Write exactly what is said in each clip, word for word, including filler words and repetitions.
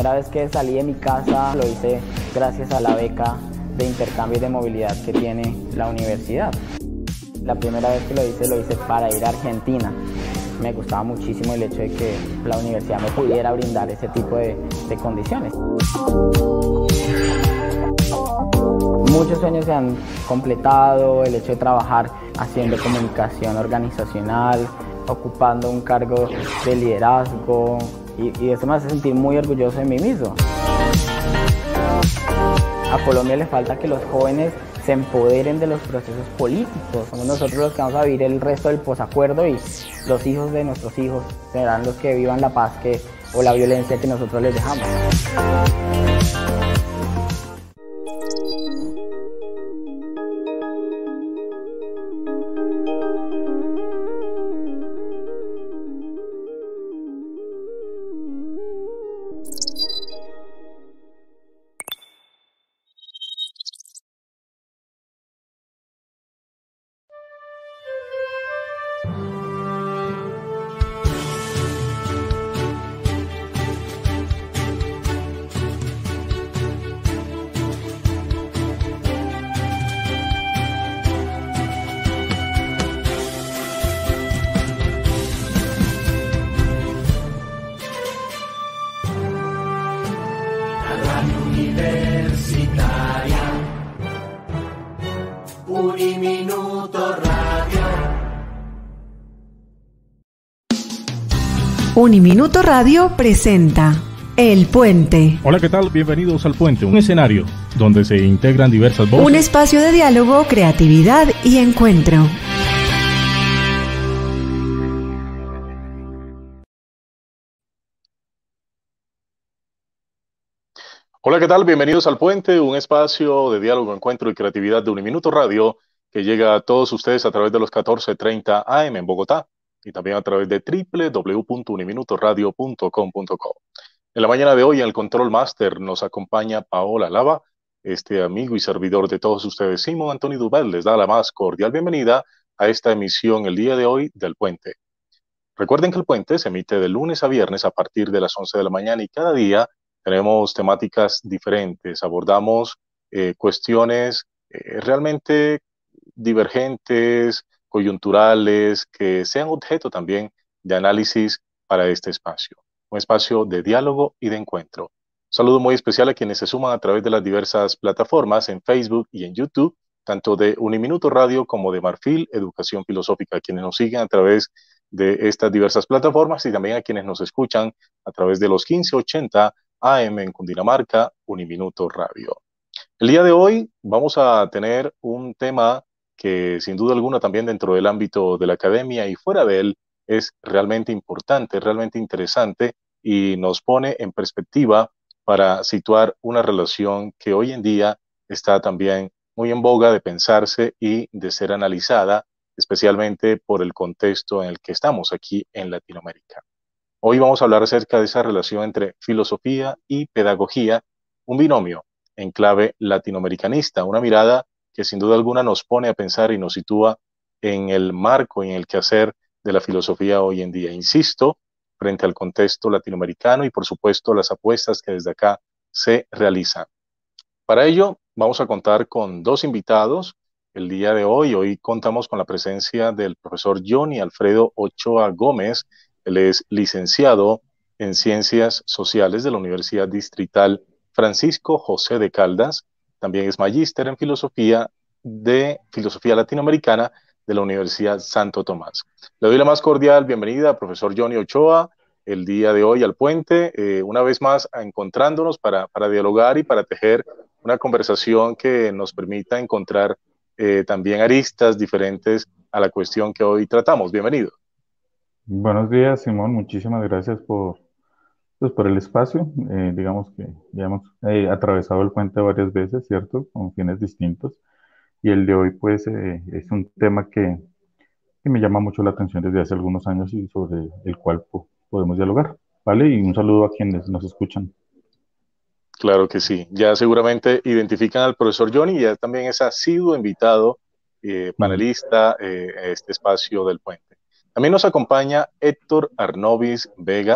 primera vez que salí de mi casa lo hice gracias a la beca de intercambio y de movilidad que tiene la universidad. La primera vez que lo hice, lo hice para ir a Argentina. Me gustaba muchísimo el hecho de que la universidad me pudiera brindar ese tipo de, de condiciones. Muchos sueños se han completado, el hecho de trabajar haciendo comunicación organizacional, ocupando un cargo de liderazgo, y, y eso me hace sentir muy orgulloso de mí mismo. A Colombia le falta que los jóvenes se empoderen de los procesos políticos. Somos nosotros los que vamos a vivir el resto del posacuerdo y los hijos de nuestros hijos serán los que vivan la paz que, o la violencia que nosotros les dejamos. Uniminuto Radio. Uniminuto Radio presenta El Puente. Hola, ¿qué tal? Bienvenidos al Puente, un escenario donde se integran diversas voces. Un espacio de diálogo, creatividad y encuentro. Hola, ¿qué tal? Bienvenidos al Puente, un espacio de diálogo, encuentro y creatividad de Uniminuto Radio que llega a todos ustedes a través de los catorce treinta A M en Bogotá y también a través de doble u doble u doble u punto uniminuto radio punto com punto co. En la mañana de hoy, en el Control Master, nos acompaña Paola Lava, este amigo y servidor de todos ustedes. Simón Antonio Dubel les da la más cordial bienvenida a esta emisión el día de hoy del Puente. Recuerden que el Puente se emite de lunes a viernes a partir de las once de la mañana y cada día tenemos temáticas diferentes, abordamos eh, cuestiones eh, realmente divergentes, coyunturales, que sean objeto también de análisis para este espacio, un espacio de diálogo y de encuentro. Un saludo muy especial a quienes se suman a través de las diversas plataformas en Facebook y en YouTube, tanto de Uniminuto Radio como de Marfil Educación Filosófica, quienes nos siguen a través de estas diversas plataformas y también a quienes nos escuchan a través de los quince ochenta A M en Cundinamarca, Uniminuto Radio. El día de hoy vamos a tener un tema que sin duda alguna también dentro del ámbito de la academia y fuera de él es realmente importante, realmente interesante y nos pone en perspectiva para situar una relación que hoy en día está también muy en boga de pensarse y de ser analizada, especialmente por el contexto en el que estamos aquí en Latinoamérica. Hoy vamos a hablar acerca de esa relación entre filosofía y pedagogía, un binomio en clave latinoamericanista, una mirada que sin duda alguna nos pone a pensar y nos sitúa en el marco, en el quehacer de la filosofía hoy en día. Insisto, frente al contexto latinoamericano y por supuesto las apuestas que desde acá se realizan. Para ello vamos a contar con dos invitados el día de hoy. Hoy contamos con la presencia del profesor Johnny Alfredo Ochoa Gómez. Él es licenciado en Ciencias Sociales de la Universidad Distrital Francisco José de Caldas. También es magíster en Filosofía de Filosofía Latinoamericana de la Universidad Santo Tomás. Le doy la más cordial bienvenida, profesor Johnny Ochoa, el día de hoy al Puente, eh, una vez más encontrándonos para, para dialogar y para tejer una conversación que nos permita encontrar eh, también aristas diferentes a la cuestión que hoy tratamos. Bienvenido. Buenos días, Simón. Muchísimas gracias por, pues, por el espacio. Eh, digamos que ya hemos eh, atravesado el puente varias veces, ¿cierto? Con fines distintos. Y el de hoy, pues, eh, es un tema que, que me llama mucho la atención desde hace algunos años y sobre el cual po- podemos dialogar, ¿vale? Y un saludo a quienes nos escuchan. Claro que sí. Ya seguramente identifican al profesor Johnny, ya también es asiduo invitado, eh, panelista, eh, a este espacio del Puente. También nos acompaña Héctor Arnovis Vega.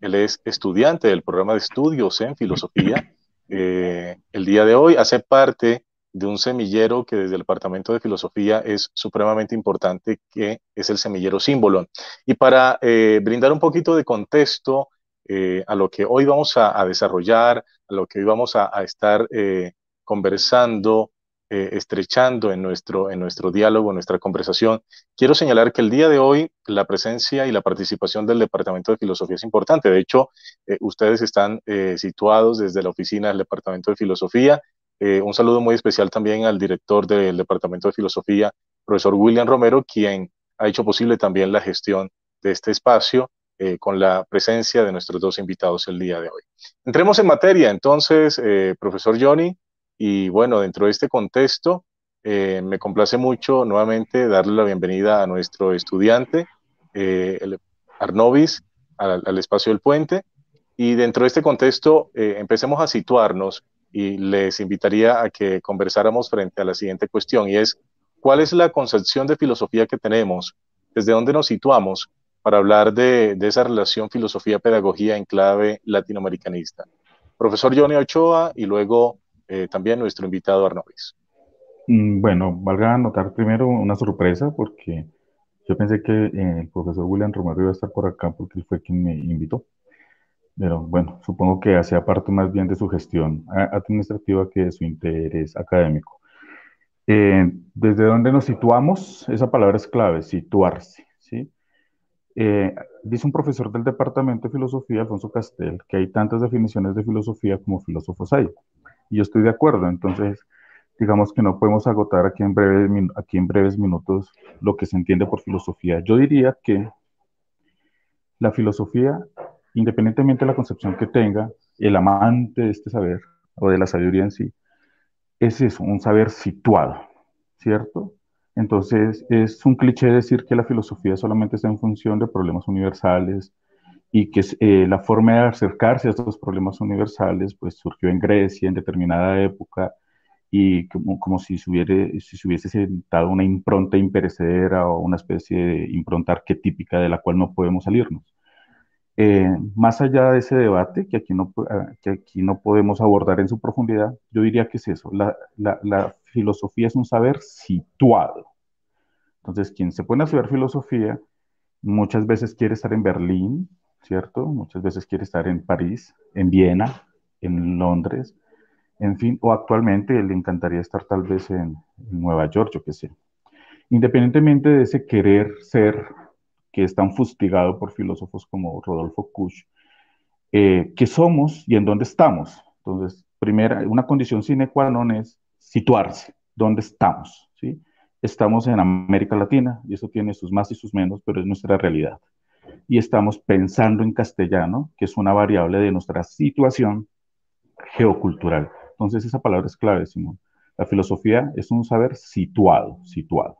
Él es estudiante del programa de estudios en filosofía. Eh, el día de hoy hace parte de un semillero que desde el Departamento de Filosofía es supremamente importante, que es el semillero Símbolo. Y para eh, brindar un poquito de contexto eh, a lo que hoy vamos a, a desarrollar, a lo que hoy vamos a, a estar eh, conversando, eh, estrechando en nuestro, en nuestro diálogo, en nuestra conversación, quiero señalar que el día de hoy la presencia y la participación del Departamento de Filosofía es importante. De hecho, eh, ustedes están eh, situados desde la oficina del Departamento de Filosofía. Eh, un saludo muy especial también al director del Departamento de Filosofía, profesor William Romero, quien ha hecho posible también la gestión de este espacio eh, con la presencia de nuestros dos invitados el día de hoy. Entremos en materia, entonces, eh, profesor Johnny, y bueno, dentro de este contexto, eh, me complace mucho nuevamente darle la bienvenida a nuestro estudiante, eh, el Arnovis, al, al espacio del puente, y dentro de este contexto eh, empecemos a situarnos y les invitaría a que conversáramos frente a la siguiente cuestión, y es, ¿cuál es la concepción de filosofía que tenemos? ¿Desde dónde nos situamos para hablar de, de esa relación filosofía-pedagogía en clave latinoamericanista? Profesor Johnny Ochoa y luego eh, también nuestro invitado Arnovis. Mm, Bueno, valga anotar primero una sorpresa porque yo pensé que eh, el profesor William Romero iba a estar por acá porque él fue quien me invitó. Pero bueno, supongo que hacía parte más bien de su gestión a- administrativa que de su interés académico. Eh, ¿desde dónde nos situamos? Esa palabra es clave, situarse, ¿sí? Eh, dice un profesor del Departamento de Filosofía, Alfonso Castel, que hay tantas definiciones de filosofía como filósofos hay. Y yo estoy de acuerdo, entonces digamos que no podemos agotar aquí en breves, min- aquí en breves minutos lo que se entiende por filosofía. Yo diría que la filosofía, independientemente de la concepción que tenga, el amante de este saber o de la sabiduría en sí, es eso, un saber situado, ¿cierto? Entonces, es un cliché decir que la filosofía solamente está en función de problemas universales y que eh, la forma de acercarse a estos problemas universales pues surgió en Grecia en determinada época y como, como si, se hubiere, si se hubiese sentado una impronta imperecedera o una especie de impronta arquetípica de la cual no podemos salirnos. Eh, más allá de ese debate, que aquí, no, que aquí no podemos abordar en su profundidad, yo diría que es eso, la, la, la filosofía es un saber situado. Entonces, quien se pone a estudiar filosofía muchas veces quiere estar en Berlín, ¿cierto? Muchas veces quiere estar en París, en Viena, en Londres, en fin, o actualmente le encantaría estar tal vez en, en Nueva York, yo qué sé. Independientemente de ese querer ser que es tan fustigado por filósofos como Rodolfo Kusch, eh, ¿qué somos y en dónde estamos? Entonces, primera, una condición sine qua non es situarse, ¿dónde estamos? ¿Sí? Estamos en América Latina y eso tiene sus más y sus menos, pero es nuestra realidad. Y estamos pensando en castellano, que es una variable de nuestra situación geocultural. Entonces, esa palabra es clave, Simón. La filosofía es un saber situado, situado.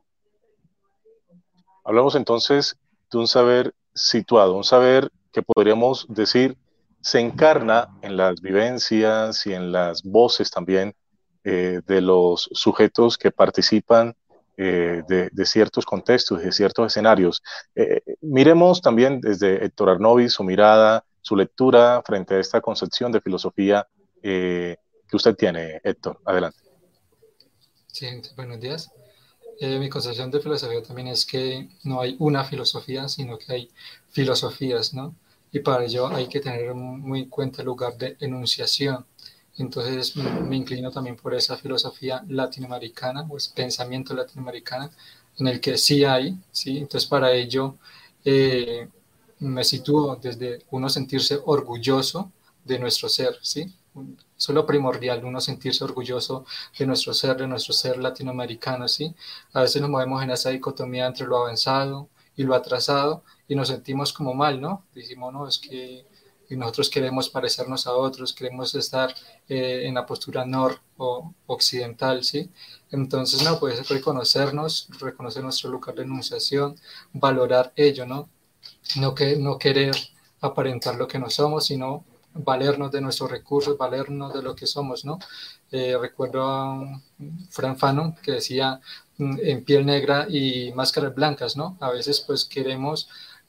Hablamos entonces de un saber situado, un saber que podríamos decir se encarna en las vivencias y en las voces también eh, de los sujetos que participan eh, de, de ciertos contextos, de ciertos escenarios. Eh, miremos también desde Héctor Arnovi su mirada, su lectura frente a esta concepción de filosofía eh, que usted tiene, Héctor. Adelante. Sí, buenos días. Eh, mi concepción de filosofía también es que no hay una filosofía, sino que hay filosofías, ¿no? Y para ello hay que tener muy en cuenta el lugar de enunciación. Entonces me inclino también por esa filosofía latinoamericana, o ese pensamiento latinoamericano, en el que sí hay, ¿sí? Entonces para ello eh, me sitúo desde uno sentirse orgulloso de nuestro ser, ¿sí? Eso es lo primordial, uno sentirse orgulloso de nuestro ser, de nuestro ser latinoamericano, ¿sí? A veces nos movemos en esa dicotomía entre lo avanzado y lo atrasado y nos sentimos como mal, ¿no? Decimos, no, es que nosotros queremos parecernos a otros, queremos estar eh, en la postura nor o occidental, ¿sí? Entonces, no, pues reconocernos, reconocer nuestro lugar de enunciación, valorar ello, ¿no? No, que, no querer aparentar lo que no somos, sino valernos de nuestros recursos, valernos de lo que somos, ¿no? Eh, recuerdo a Fran Fanon que decía en piel negra y máscaras blancas, ¿no? A veces pues queremos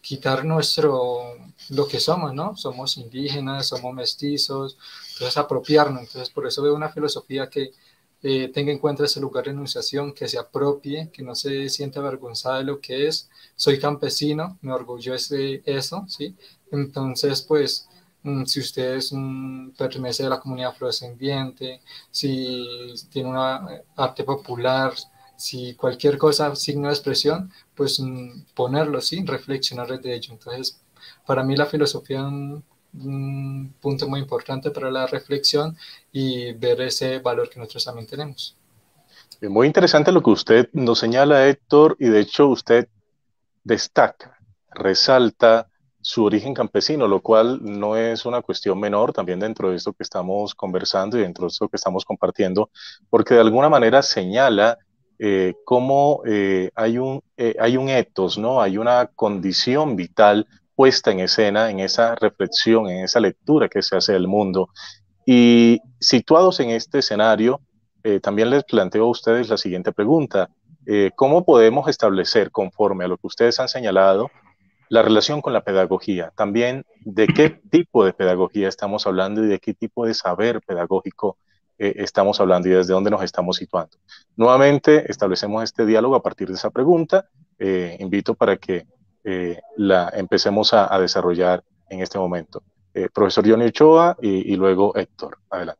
quitar nuestro, lo que somos, ¿no? Somos indígenas, somos mestizos, entonces apropiarnos. Entonces por eso veo una filosofía que eh, tenga en cuenta ese lugar de enunciación, que se apropie, que no se sienta avergonzada de lo que es. Soy campesino, me orgullece eso, ¿sí? Entonces, pues, si usted es un, pertenece a la comunidad afrodescendiente, si tiene una arte popular, si cualquier cosa, signo de expresión, pues ponerlo, ¿sí? Reflexionar desde ello. Entonces, para mí la filosofía es un, un punto muy importante para la reflexión y ver ese valor que nosotros también tenemos. Muy interesante lo que usted nos señala, Héctor, y de hecho usted destaca, resalta su origen campesino, lo cual no es una cuestión menor también dentro de esto que estamos conversando y dentro de esto que estamos compartiendo, porque de alguna manera señala eh, cómo eh, hay un, eh, hay un ethos, ¿no? Hay una condición vital puesta en escena, en esa reflexión, en esa lectura que se hace del mundo. Y situados en este escenario, eh, también les planteo a ustedes la siguiente pregunta. Eh, ¿Cómo podemos establecer, conforme a lo que ustedes han señalado, la relación con la pedagogía? También, ¿de qué tipo de pedagogía estamos hablando y de qué tipo de saber pedagógico eh, estamos hablando y desde dónde nos estamos situando? Nuevamente, establecemos este diálogo a partir de esa pregunta. Eh, invito para que eh, la empecemos a, a desarrollar en este momento. Eh, profesor Johnny Ochoa y, y luego Héctor. Adelante.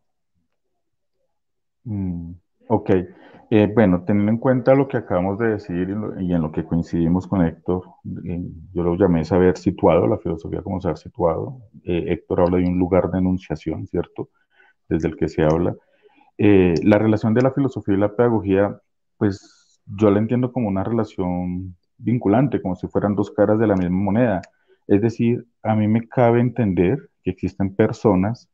Mm, ok. Eh, bueno, teniendo en cuenta lo que acabamos de decir y, lo- y en lo que coincidimos con Héctor, eh, yo lo llamé saber situado, la filosofía como saber situado. Eh, Héctor habla de un lugar de enunciación, ¿cierto? Desde el que se habla. Eh, la relación de la filosofía y la pedagogía, pues yo la entiendo como una relación vinculante, como si fueran dos caras de la misma moneda. Es decir, a mí me cabe entender que existen personas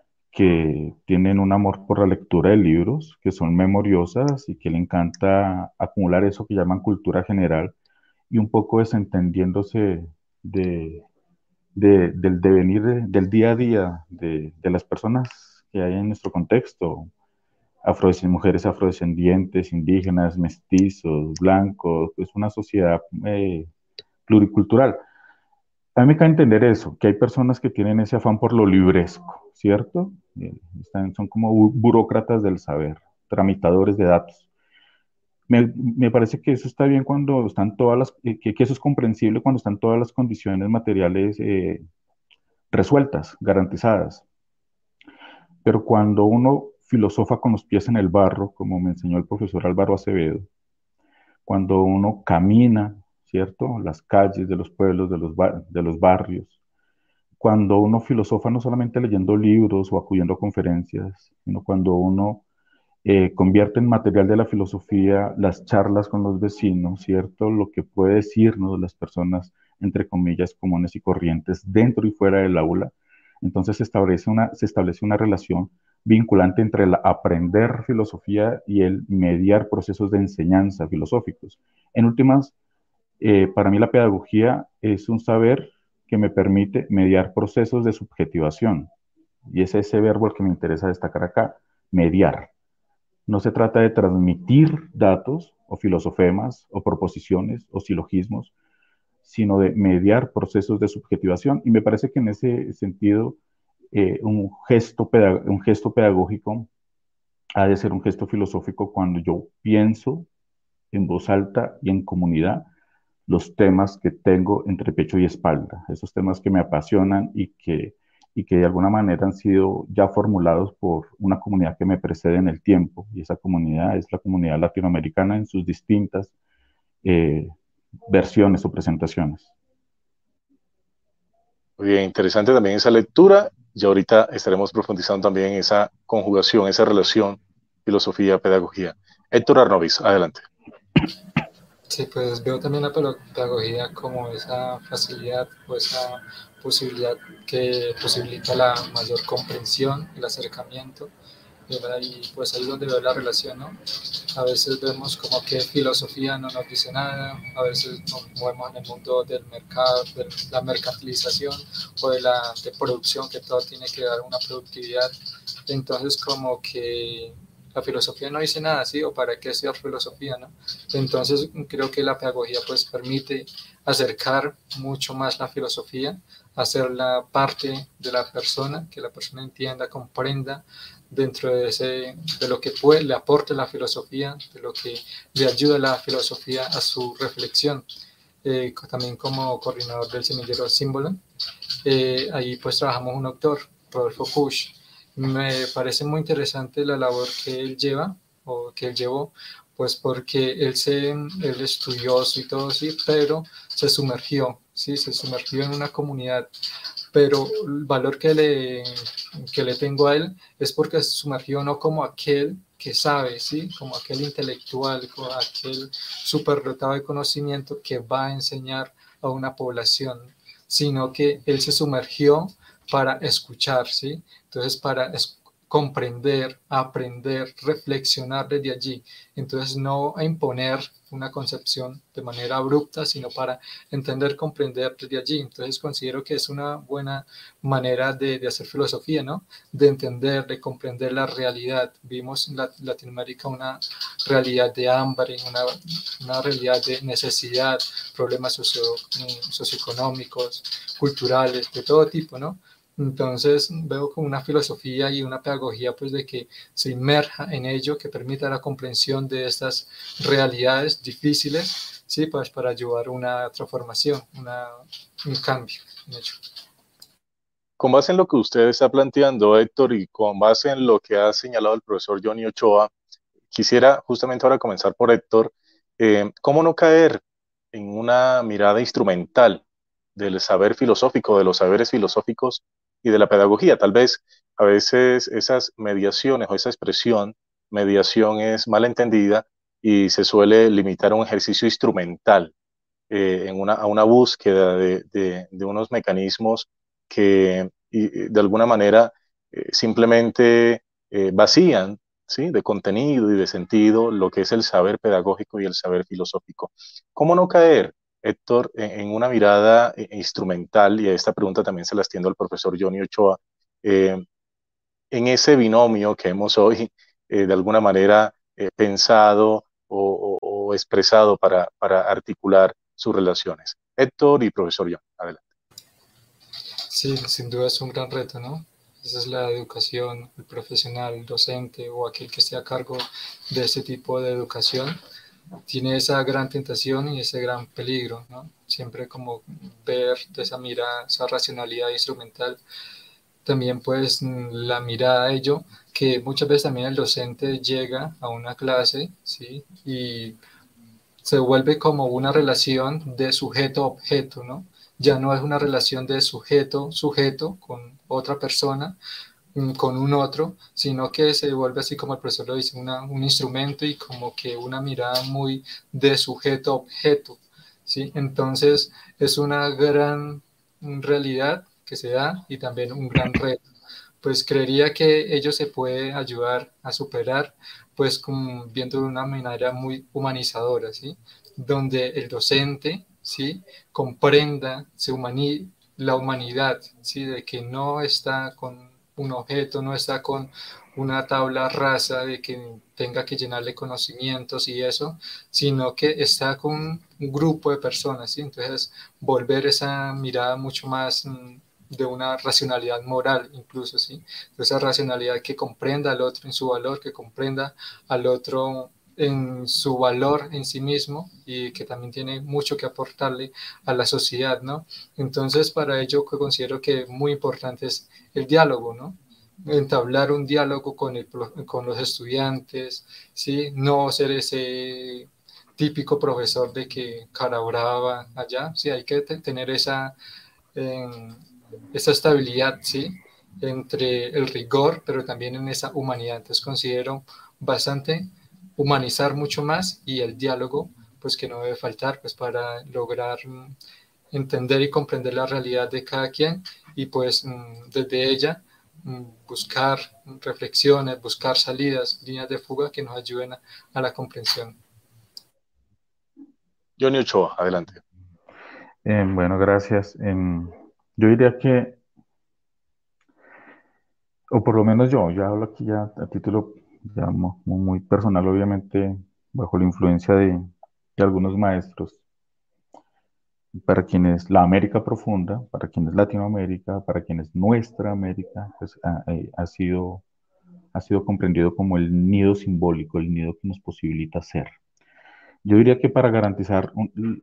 que tienen un amor por la lectura de libros, que son memoriosas y que le encanta acumular eso que llaman cultura general y un poco desentendiéndose de, de- del devenir de- del día a día de, de las personas que hay en nuestro contexto, afrodescend- mujeres afrodescendientes, indígenas, mestizos, blancos, es una sociedad eh, pluricultural. A mí me cae entender eso, que hay personas que tienen ese afán por lo libresco, ¿cierto? Eh, están- son como bu- burócratas del saber, tramitadores de datos. Me, me parece que eso está bien cuando están todas las, eh, que, que eso es comprensible cuando están todas las condiciones materiales eh, resueltas, garantizadas. Pero cuando uno filosofa con los pies en el barro, como me enseñó el profesor Álvaro Acevedo, cuando uno camina, ¿cierto? Las calles de los pueblos, de los, ba- de los barrios, cuando uno filosofa no solamente leyendo libros o acudiendo a conferencias, sino cuando uno eh, convierte en material de la filosofía las charlas con los vecinos, ¿cierto? Lo que puede decirnos las personas, entre comillas, comunes y corrientes, dentro y fuera del aula. Entonces se establece una, se establece una relación vinculante entre el aprender filosofía y el mediar procesos de enseñanza filosóficos. En últimas, eh, para mí la pedagogía es un saber que me permite mediar procesos de subjetivación. Y es ese verbo el que me interesa destacar acá, mediar. No se trata de transmitir datos o filosofemas o proposiciones o silogismos, sino de mediar procesos de subjetivación. Y me parece que en ese sentido, eh, un, gesto un gesto pedagógico ha de ser un gesto filosófico cuando yo pienso en voz alta y en comunidad los temas que tengo entre pecho y espalda, esos temas que me apasionan y que, y que de alguna manera han sido ya formulados por una comunidad que me precede en el tiempo, y esa comunidad es la comunidad latinoamericana en sus distintas eh, versiones o presentaciones. Muy bien, interesante también esa lectura y ahorita estaremos profundizando también en esa conjugación, esa relación filosofía-pedagogía. Héctor Arnovis, adelante. Sí, pues veo también la pedagogía como esa facilidad o esa posibilidad que posibilita la mayor comprensión, el acercamiento, ¿verdad? Y pues ahí es donde veo la relación, ¿no? A veces vemos como que filosofía no nos dice nada, a veces nos movemos en el mundo del mercado, de la mercantilización o de la de producción, que todo tiene que dar una productividad. Entonces como que la filosofía no dice nada, ¿sí? O para qué estudiar filosofía, ¿no? Entonces creo que la pedagogía pues permite acercar mucho más la filosofía, hacerla parte de la persona, que la persona entienda, comprenda dentro de, ese, de lo que puede, le aporte la filosofía, de lo que le ayuda la filosofía a su reflexión. Eh, también como coordinador del semillero Símbolo, eh, ahí pues trabajamos un autor, Rodolfo Kusch. Me parece muy interesante la labor que él lleva, o que él llevó, pues porque él, se, él estudió y todo, sí, pero se sumergió, sí, se sumergió en una comunidad, pero el valor que le, que le tengo a él es porque se sumergió no como aquel que sabe, ¿sí? Como aquel intelectual, como aquel superdotado de conocimiento que va a enseñar a una población, sino que él se sumergió para escuchar, ¿sí? Entonces, para comprender, aprender, reflexionar desde allí. Entonces, no a imponer una concepción de manera abrupta, sino para entender, comprender desde allí. Entonces, considero que es una buena manera de, de hacer filosofía, ¿no? De entender, de comprender la realidad. Vimos en la, Latinoamérica una realidad de hambre, una, una realidad de necesidad, problemas socio, socioeconómicos, culturales, de todo tipo, ¿no? Entonces veo como una filosofía y una pedagogía pues de que se inmerja en ello, que permita la comprensión de estas realidades difíciles, ¿sí? Pues para ayudar a una transformación, una, un cambio en ello. Con base en lo que usted está planteando, Héctor, y con base en lo que ha señalado el profesor Johnny Ochoa, quisiera justamente ahora comenzar por Héctor. Eh, ¿Cómo no caer en una mirada instrumental del saber filosófico, de los saberes filosóficos y de la pedagogía? Tal vez a veces esas mediaciones o esa expresión, mediación, es mal entendida y se suele limitar a un ejercicio instrumental, eh, en una, a una búsqueda de, de, de unos mecanismos que y, de alguna manera eh, simplemente eh, vacían, ¿sí?, de contenido y de sentido lo que es el saber pedagógico y el saber filosófico. ¿Cómo no caer, Héctor, en, en una mirada eh, instrumental? Y a esta pregunta también se la extiendo al profesor Johnny Ochoa, eh, en ese binomio que hemos hoy eh, de alguna manera eh, pensado o, o, o expresado para, para articular sus relaciones. Héctor y profesor John, adelante. Sí, sin duda es un gran reto, ¿no? Esa es la educación, el profesional, el docente o aquel que esté a cargo de ese tipo de educación. Tiene esa gran tentación y ese gran peligro, ¿no? Siempre como ver de esa mirada, esa racionalidad instrumental. También pues la mirada a ello, que muchas veces también el docente llega a una clase, ¿sí? Y se vuelve como una relación de sujeto-objeto, ¿no? Ya no es una relación de sujeto-sujeto con otra persona, con un otro, sino que se vuelve así como el profesor lo dice, una, un instrumento y como que una mirada muy de sujeto-objeto, ¿sí? Entonces es una gran realidad que se da y también un gran reto. Pues creería que ello se puede ayudar a superar, pues como viendo de una manera muy humanizadora, ¿sí? Donde el docente, ¿sí?, comprenda se humani la humanidad, ¿sí?, de que no está con un objeto, no está con una tabla rasa de que tenga que llenarle conocimientos y eso, sino que está con un grupo de personas, ¿sí? Entonces, volver esa mirada mucho más mmm, de una racionalidad moral incluso, ¿sí? Esa racionalidad que comprenda al otro en su valor, que comprenda al otro en su valor en sí mismo y que también tiene mucho que aportarle a la sociedad, ¿no? Entonces, para ello que considero que muy importante es el diálogo, ¿no? Entablar un diálogo con, el, con los estudiantes, ¿sí? No ser ese típico profesor de que cara brava allá, sí, hay que tener esa, eh, esa estabilidad, ¿sí?, entre el rigor, pero también en esa humanidad. Entonces considero bastante humanizar mucho más y el diálogo, pues que no debe faltar, pues para lograr entender y comprender la realidad de cada quien y pues desde ella buscar reflexiones, buscar salidas, líneas de fuga que nos ayuden a, a la comprensión. Johnny Ochoa, adelante. Eh, bueno, gracias. Eh, yo diría que, o por lo menos yo, yo hablo aquí ya a título ya mo- muy personal, obviamente, bajo la influencia de, de algunos maestros, para quienes la América profunda, para quienes Latinoamérica, para quienes nuestra América, pues, ha, eh, ha sido, ha sido comprendido como el nido simbólico, el nido que nos posibilita ser. Yo diría que para garantizar un-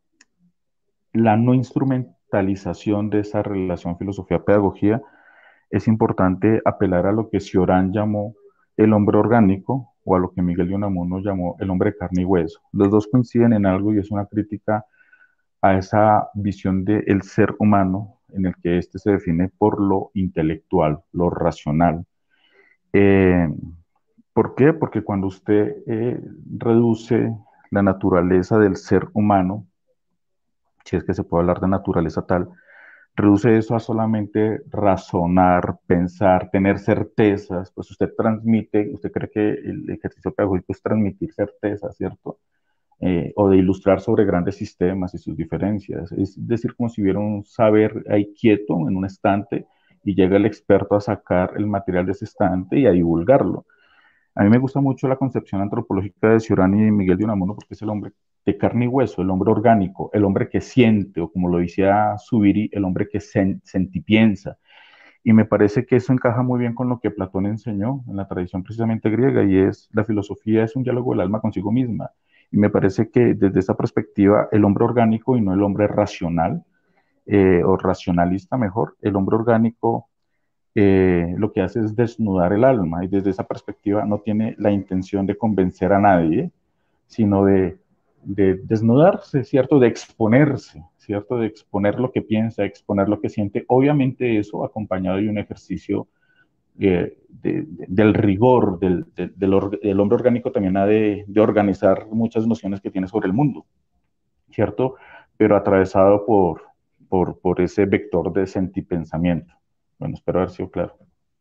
la no instrumentalización de esa relación filosofía-pedagogía, es importante apelar a lo que Cioran llamó el hombre orgánico o a lo que Miguel de Unamuno llamó el hombre de carne y hueso. Los dos coinciden en algo y es una crítica a esa visión del ser humano en el que éste se define por lo intelectual, lo racional. Eh, ¿Por qué? Porque cuando usted eh, reduce la naturaleza del ser humano, si es que se puede hablar de naturaleza tal, reduce eso a solamente razonar, pensar, tener certezas, pues usted transmite, usted cree que el ejercicio pedagógico es transmitir certezas, ¿cierto? Eh, o de ilustrar sobre grandes sistemas y sus diferencias. Es decir, como si hubiera un saber ahí quieto en un estante y llega el experto a sacar el material de ese estante y a divulgarlo. A mí me gusta mucho la concepción antropológica de Cioran y de Miguel de Unamuno porque es el hombre de carne y hueso, el hombre orgánico, el hombre que siente, o como lo decía Zubiri, el hombre que sen sentipiensa. Y me parece que eso encaja muy bien con lo que Platón enseñó en la tradición precisamente griega, y es la filosofía es un diálogo del alma consigo misma. Y me parece que desde esa perspectiva, el hombre orgánico y no el hombre racional, eh, o racionalista mejor, el hombre orgánico eh, lo que hace es desnudar el alma y desde esa perspectiva no tiene la intención de convencer a nadie, sino de, de desnudarse, ¿cierto? De exponerse, ¿cierto? De exponer lo que piensa, exponer lo que siente. Obviamente eso acompañado de un ejercicio eh, de, de, del rigor del, del, del, hombre orgánico también ha de, de organizar muchas nociones que tiene sobre el mundo, ¿cierto? Pero atravesado por, por, por ese vector de sentipensamiento. Bueno, espero haber sido claro.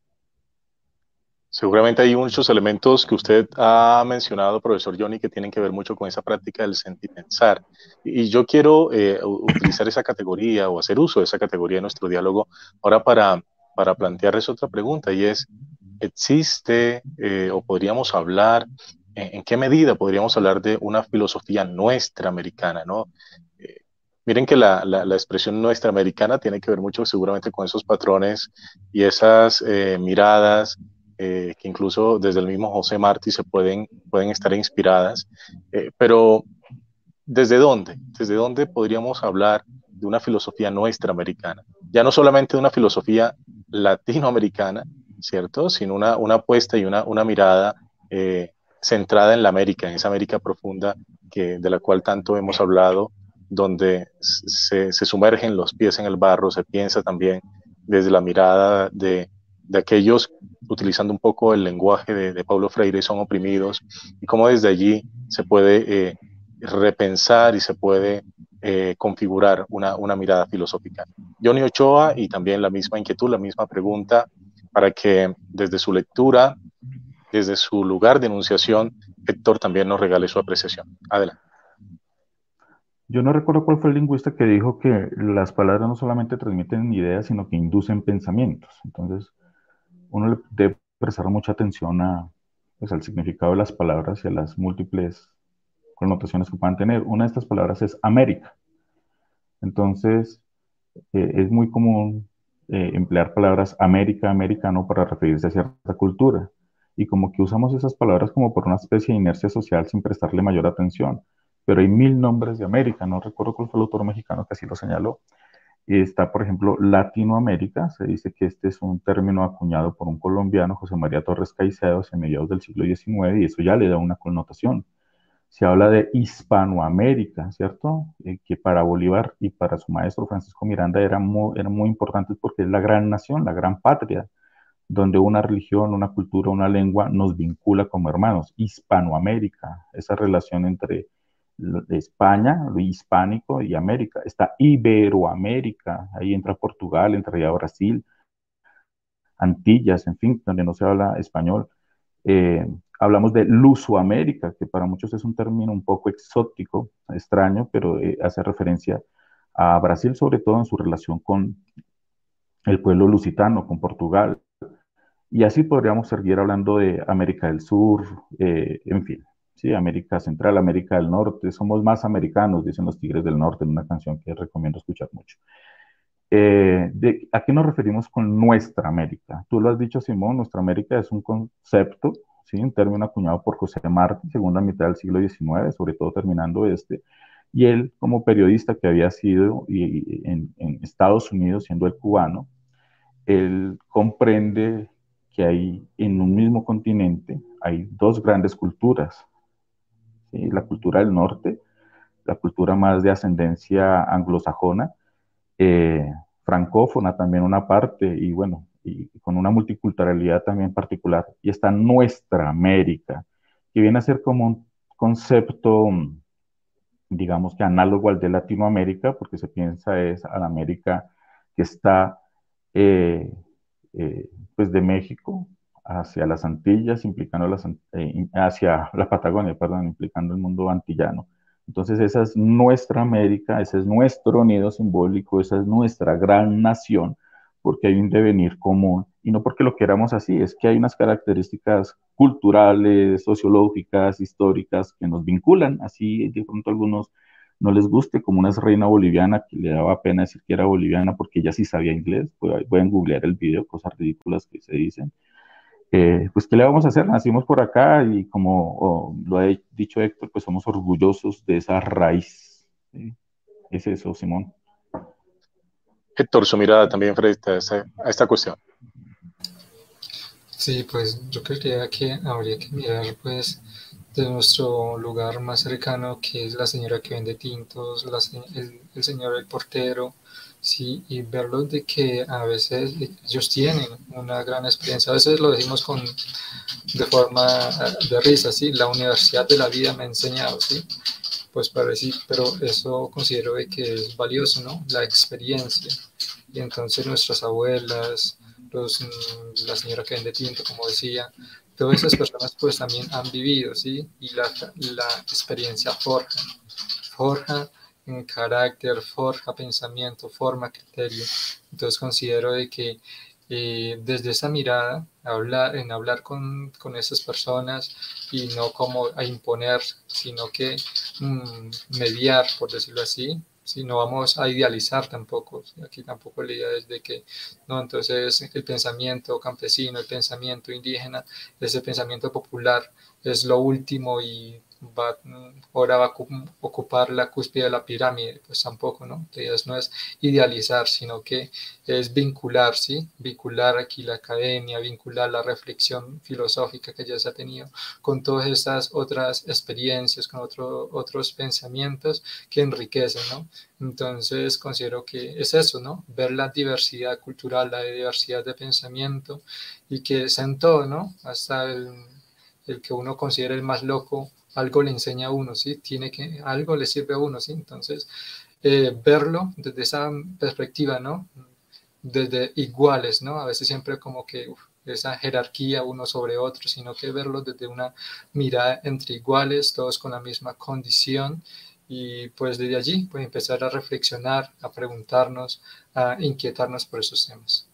Seguramente hay muchos elementos que usted ha mencionado, profesor Johnny, que tienen que ver mucho con esa práctica del sentipensar. Y yo quiero eh, utilizar esa categoría o hacer uso de esa categoría en nuestro diálogo ahora para, para plantearles otra pregunta, y es, ¿existe eh, o podríamos hablar, en, en qué medida podríamos hablar de una filosofía nuestra americana, ¿no? Eh, miren que la, la, la expresión nuestra americana tiene que ver mucho seguramente con esos patrones y esas eh, miradas eh, que incluso desde el mismo José Martí se pueden, pueden estar inspiradas, eh, pero ¿desde dónde? ¿Desde dónde podríamos hablar de una filosofía nuestra americana? Ya no solamente de una filosofía latinoamericana, ¿cierto? Sino una, una apuesta y una, una mirada eh, centrada en la América, en esa América profunda que, de la cual tanto hemos hablado, donde se, se sumergen los pies en el barro, se piensa también desde la mirada de, de aquellos, utilizando un poco el lenguaje de, de Paulo Freire, son oprimidos, y cómo desde allí se puede eh, repensar y se puede eh, configurar una, una mirada filosófica. Johnny Ochoa, y también la misma inquietud, la misma pregunta, para que desde su lectura, desde su lugar de enunciación, Héctor también nos regale su apreciación. Adelante. Yo no recuerdo cuál fue el lingüista que dijo que las palabras no solamente transmiten ideas, sino que inducen pensamientos. Entonces, uno le debe prestar mucha atención a, pues, al significado de las palabras y a las múltiples connotaciones que puedan tener. Una de estas palabras es América. Entonces, eh, es muy común eh, emplear palabras América, americano para referirse a cierta cultura. Y como que usamos esas palabras como por una especie de inercia social sin prestarle mayor atención. Pero hay mil nombres de América, no recuerdo cuál fue el autor mexicano que así lo señaló. Está, por ejemplo, Latinoamérica, se dice que este es un término acuñado por un colombiano, José María Torres Caicedo, a mediados del siglo diecinueve, y eso ya le da una connotación. Se habla de Hispanoamérica, ¿cierto? Eh, que para Bolívar y para su maestro Francisco Miranda eran muy, eran muy importantes porque es la gran nación, la gran patria, donde una religión, una cultura, una lengua nos vincula como hermanos. Hispanoamérica, esa relación entre España, lo hispánico, y América. Está Iberoamérica, ahí entra Portugal, entra Brasil, Antillas, en fin, donde no se habla español. Eh, hablamos de Lusoamérica, que para muchos es un término un poco exótico, extraño, pero eh, hace referencia a Brasil, sobre todo en su relación con el pueblo lusitano, con Portugal. Y así podríamos seguir hablando de América del Sur, eh, en fin, sí, América Central, América del Norte. Somos más americanos, dicen los Tigres del Norte en una canción que recomiendo escuchar mucho. Eh, de, ¿A qué nos referimos con nuestra América? Tú lo has dicho, Simón, nuestra América es un concepto, ¿sí? Un término acuñado por José Martí, segunda mitad del siglo diecinueve, sobre todo terminando este, y él como periodista que había sido y, y en, en Estados Unidos, siendo el cubano, él comprende que hay en un mismo continente, hay dos grandes culturas, ¿sí? La cultura del norte, la cultura más de ascendencia anglosajona, eh, francófona también una parte, y bueno, y con una multiculturalidad también particular. Y está nuestra América, que viene a ser como un concepto, digamos que análogo al de Latinoamérica, porque se piensa es a la América que está eh, eh, pues de México hacia las Antillas, implicando las, eh, hacia la Patagonia, perdón, implicando el mundo antillano. Entonces esa es nuestra América, ese es nuestro nido simbólico, esa es nuestra gran nación, porque hay un devenir común, y no porque lo queramos así, es que hay unas características culturales, sociológicas, históricas que nos vinculan, así de pronto a algunos no les guste, como una reina boliviana que le daba pena decir que era boliviana porque ella sí sabía inglés, pues pueden googlear el video, cosas ridículas que se dicen. Eh, pues, ¿qué le vamos a hacer? Nacimos por acá y como oh, lo ha dicho Héctor, pues somos orgullosos de esa raíz. ¿Sí? Es eso, Simón. Héctor, su mirada también frente a esta, a esta cuestión. Sí, pues yo creería que habría que mirar pues de nuestro lugar más cercano, que es la señora que vende tintos, la, el, el señor el portero, sí, y verlos de que a veces ellos tienen una gran experiencia. A veces lo decimos con de forma de risa, sí, la universidad de la vida me ha enseñado, sí, pues parece, pero eso considero de que es valioso, ¿no? La experiencia. Y entonces nuestras abuelas, los, la señora que vende tinto, como decía, todas esas personas pues también han vivido, ¿sí? Y la, la experiencia forja, forja en carácter, forja pensamiento, forma criterio. Entonces considero de que eh, desde esa mirada, hablar, en hablar con, con esas personas y no como a imponer, sino que mmm, mediar, por decirlo así, si no vamos a idealizar tampoco, aquí tampoco la idea es de que, no, entonces el pensamiento campesino, el pensamiento indígena, ese pensamiento popular es lo último y va, ahora va a ocupar la cúspide de la pirámide, pues tampoco, ¿no? La idea no es idealizar, sino que es vincular, ¿sí? Vincular aquí la academia, vincular la reflexión filosófica que ya se ha tenido con todas estas otras experiencias, con otro, otros pensamientos que enriquecen, ¿no? Entonces considero que es eso, ¿no? Ver la diversidad cultural, la diversidad de pensamiento y que es en todo, ¿no? Hasta el, el que uno considere el más loco, algo le enseña a uno, ¿sí? Tiene que, algo le sirve a uno, ¿sí? Entonces, eh, verlo desde esa perspectiva, ¿no? Desde iguales, ¿no? A veces siempre como que uf, esa jerarquía uno sobre otro, sino que verlo desde una mirada entre iguales, todos con la misma condición, y pues desde allí pues empezar a reflexionar, a preguntarnos, a inquietarnos por esos temas.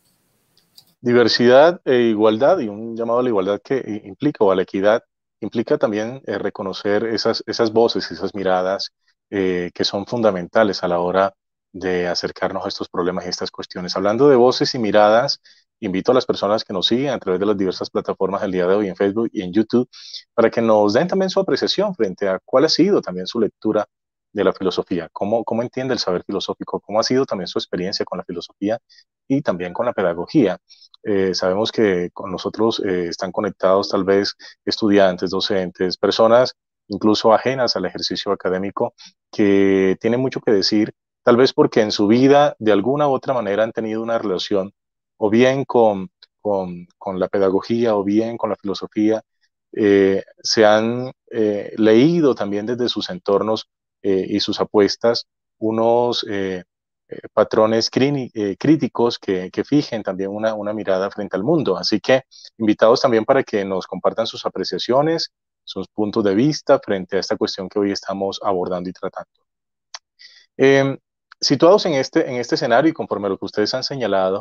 Diversidad e igualdad, y un llamado a la igualdad que implica, o a la equidad, implica también eh, reconocer esas, esas voces, esas miradas eh, que son fundamentales a la hora de acercarnos a estos problemas y estas cuestiones. Hablando de voces y miradas, invito a las personas que nos siguen a través de las diversas plataformas el día de hoy en Facebook y en YouTube para que nos den también su apreciación frente a cuál ha sido también su lectura de la filosofía, cómo, cómo entiende el saber filosófico, cómo ha sido también su experiencia con la filosofía y también con la pedagogía. Eh, sabemos que con nosotros eh, están conectados tal vez estudiantes, docentes, personas incluso ajenas al ejercicio académico que tienen mucho que decir, tal vez porque en su vida de alguna u otra manera han tenido una relación o bien con, con, con la pedagogía o bien con la filosofía, eh, se han eh, leído también desde sus entornos eh, y sus apuestas unos... Eh, eh, patrones crini, eh, críticos que, que fijen también una, una mirada frente al mundo. Así que invitados también para que nos compartan sus apreciaciones, sus puntos de vista frente a esta cuestión que hoy estamos abordando y tratando. Eh, situados en este, en este escenario y conforme a lo que ustedes han señalado,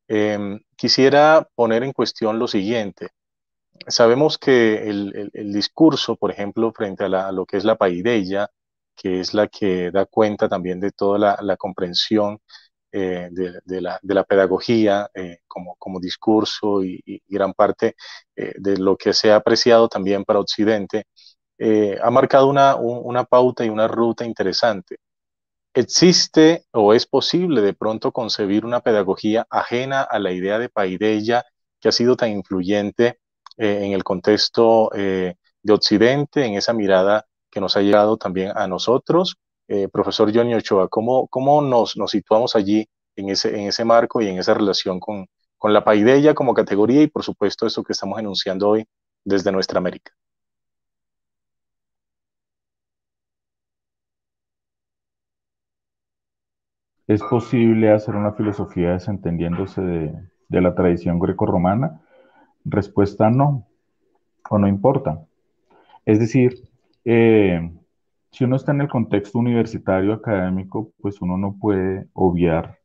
Eh, quisiera poner en cuestión lo siguiente. Sabemos que el, el- el discurso, por ejemplo, frente a, la- a lo que es la paideia, que es la que da cuenta también de toda la, la comprensión eh, de, de la, de la pedagogía eh, como, como discurso y, y gran parte eh, de lo que se ha apreciado también para Occidente, eh, ha marcado una, un- una pauta y una ruta interesante. ¿Existe o es posible de pronto concebir una pedagogía ajena a la idea de paideia que ha sido tan influyente eh, en el contexto eh, de Occidente, en esa mirada que nos ha llegado también a nosotros? Eh, profesor Johnny Ochoa, ¿cómo, cómo nos, nos situamos allí en ese, en ese marco y en esa relación con, con la paideia como categoría y por supuesto eso que estamos enunciando hoy desde nuestra América? ¿Es posible hacer una filosofía desentendiéndose de, de la tradición grecorromana? Respuesta no, o no importa. Es decir, eh, si uno está en el contexto universitario académico, pues uno no puede obviar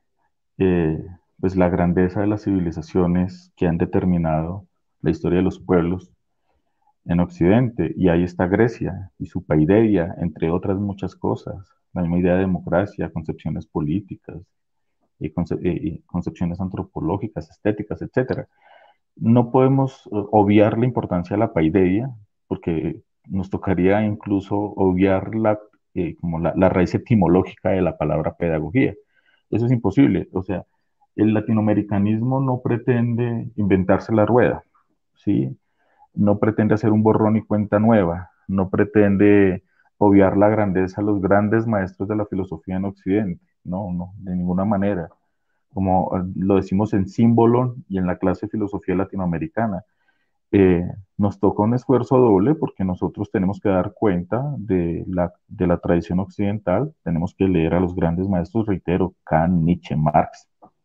eh, pues la grandeza de las civilizaciones que han determinado la historia de los pueblos en Occidente. Y ahí está Grecia y su paideia, entre otras muchas cosas. La misma idea de democracia, concepciones políticas, y, conce- y concepciones antropológicas, estéticas, etcétera. No podemos eh, obviar la importancia de la paideia, porque nos tocaría incluso obviar la, eh, como la, la raíz etimológica de la palabra pedagogía. Eso es imposible. O sea, el latinoamericanismo no pretende inventarse la rueda, ¿sí? No pretende hacer un borrón y cuenta nueva, no pretende obviar la grandeza de los grandes maestros de la filosofía en Occidente, no, no, de ninguna manera. Como eh, lo decimos en símbolo y en la clase de filosofía latinoamericana, eh, nos toca un esfuerzo doble porque nosotros tenemos que dar cuenta de la, de la tradición occidental, tenemos que leer a los grandes maestros, reitero, Kant, Nietzsche, Marx,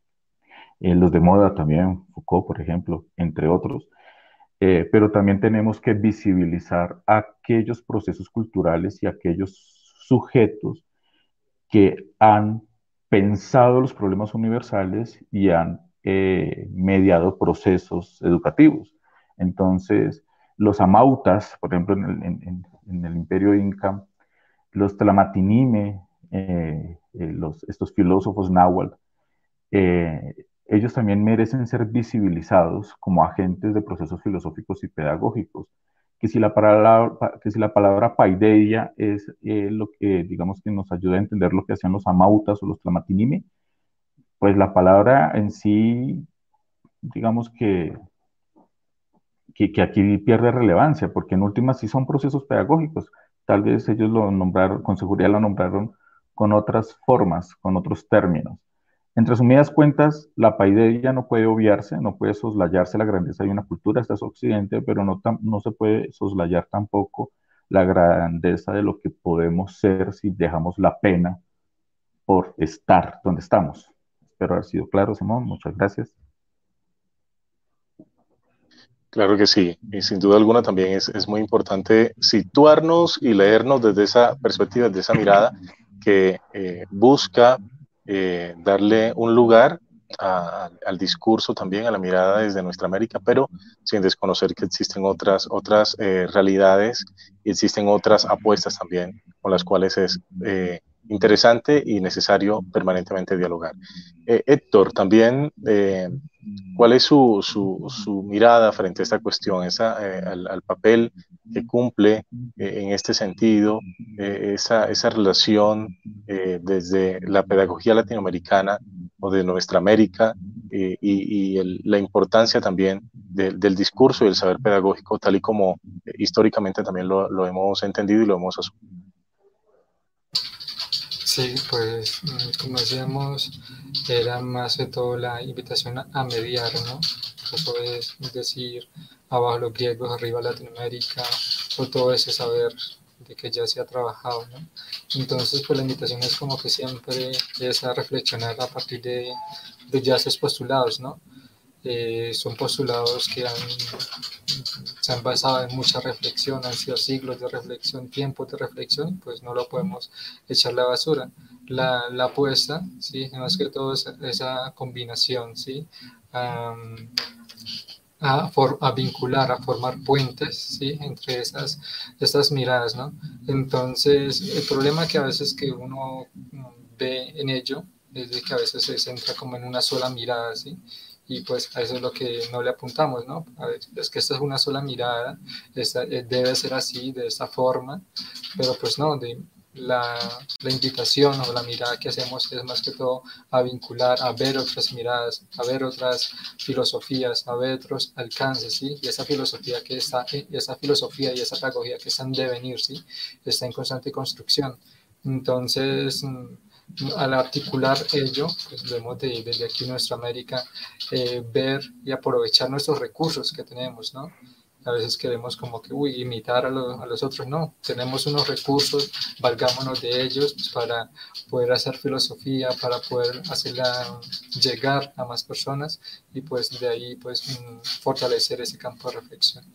eh, los de moda también, Foucault, por ejemplo, entre otros, eh, pero también tenemos que visibilizar aquellos procesos culturales y aquellos sujetos que han pensado los problemas universales y han eh, mediado procesos educativos. Entonces, los amautas, por ejemplo, en el, en, en el imperio inca, los tlamatinime, eh, eh, los, estos filósofos náhuatl, eh, ellos también merecen ser visibilizados como agentes de procesos filosóficos y pedagógicos. Que si la palabra, que si la palabra paideia es eh, lo que, digamos, que nos ayuda a entender lo que hacían los amautas o los tlamatinime, pues la palabra en sí, digamos que, que, que aquí pierde relevancia, porque en últimas sí son procesos pedagógicos. Tal vez ellos lo nombraron, con seguridad lo nombraron con otras formas, con otros términos. En resumidas cuentas, la paideia no puede obviarse, no puede soslayarse la grandeza de una cultura, esta es Occidente, pero no, tam- no se puede soslayar tampoco la grandeza de lo que podemos ser si dejamos la pena por estar donde estamos. Espero haber sido claro, Simón, muchas gracias. Claro que sí, y sin duda alguna también es, es muy importante situarnos y leernos desde esa perspectiva, desde esa mirada que eh, busca eh, darle un lugar a- al discurso también, a la mirada desde nuestra América, pero sin desconocer que existen otras, otras eh, realidades y existen otras apuestas también con las cuales es eh, interesante y necesario permanentemente dialogar. Eh, Héctor, también... eh, ¿cuál es su, su, su mirada frente a esta cuestión, esa, eh, al, al papel que cumple eh, en este sentido, eh, esa, esa relación eh, desde la pedagogía latinoamericana o de nuestra América eh, y, y el- la importancia también del del discurso y el saber pedagógico, tal y como eh, históricamente también lo, lo hemos entendido y lo hemos asumido? Sí, pues mm, como decíamos, era más que todo la invitación a, a mediar, ¿no? Eso es decir, abajo los griegos, arriba Latinoamérica, por todo ese saber de que ya se ha trabajado, ¿no? Entonces, pues la invitación es como que siempre es a reflexionar a partir de, de ya esos postulados, ¿no? Eh, son postulados que han se han basado en mucha reflexión, han sido siglos de reflexión, tiempos de reflexión, pues no lo podemos echar a la basura. La, la apuesta, ¿sí? Más que todo esa, esa combinación, ¿sí? Um, A, for, a vincular, a formar puentes, ¿sí? Entre esas, estas miradas, ¿no? Entonces, el problema que a veces que uno ve en ello es de que a veces se centra como en una sola mirada, ¿sí? Y pues a eso es lo que no le apuntamos, ¿no? A ver, es que esta es una sola mirada, esta, debe ser así, de esta forma, pero pues no, de, la, la invitación o la mirada que hacemos es más que todo a vincular, a ver otras miradas, a ver otras filosofías, a ver otros alcances, ¿sí? Y esa filosofía que está, esa filosofía y esa pedagogía que está en devenir, ¿sí? Está en constante construcción. Entonces, al articular ello, pues debemos de, desde aquí en nuestra América eh, ver y aprovechar nuestros recursos que tenemos, ¿no? A veces queremos como que, uy, imitar a, lo, a los otros. No, tenemos unos recursos, valgámonos de ellos pues, para poder hacer filosofía, para poder hacerla llegar a más personas y pues de ahí pues fortalecer ese campo de reflexión.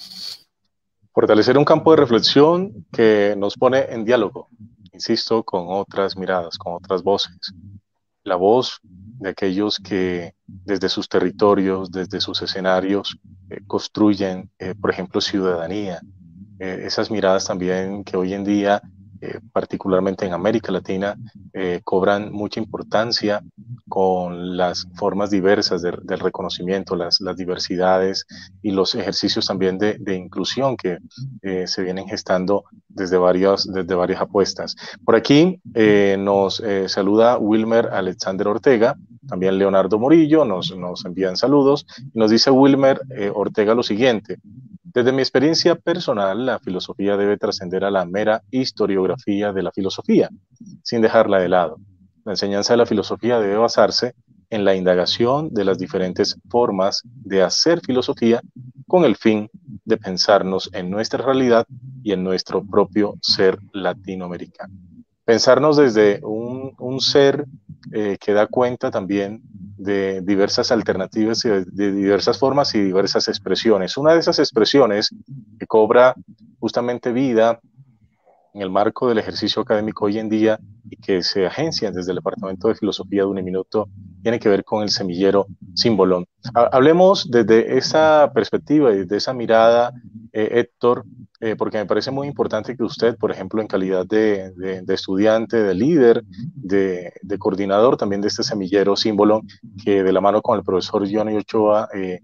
Fortalecer un campo de reflexión que nos pone en diálogo, insisto, con otras miradas, con otras voces. La voz de aquellos que desde sus territorios, desde sus escenarios, eh, construyen, eh, por ejemplo, ciudadanía. Eh, esas miradas también que hoy en día, eh, particularmente en América Latina, eh, cobran mucha importancia con las formas diversas de, del reconocimiento, las, las diversidades y los ejercicios también de, de inclusión que eh, se vienen gestando desde varias, desde varias apuestas. Por aquí eh, nos eh, saluda Wilmer Alexander Ortega, también Leonardo Morillo nos, nos envían saludos y nos dice Wilmer eh, Ortega lo siguiente: desde mi experiencia personal, la filosofía debe trascender a la mera historiografía de la filosofía, sin dejarla de lado. La enseñanza de la filosofía debe basarse en la indagación de las diferentes formas de hacer filosofía con el fin de pensarnos en nuestra realidad y en nuestro propio ser latinoamericano. Pensarnos desde un, un ser eh, que da cuenta también de diversas alternativas y de, de diversas formas y diversas expresiones. Una de esas expresiones que cobra justamente vida en el marco del ejercicio académico hoy en día y que se agencia desde el Departamento de Filosofía de Uniminuto tiene que ver con el semillero Símbolon. Hablemos desde esa perspectiva y desde esa mirada, eh, Héctor, eh, porque me parece muy importante que usted, por ejemplo, en calidad de, de, de estudiante, de líder, de, de coordinador también de este semillero Símbolon, que de la mano con el profesor Johnny Ochoa eh,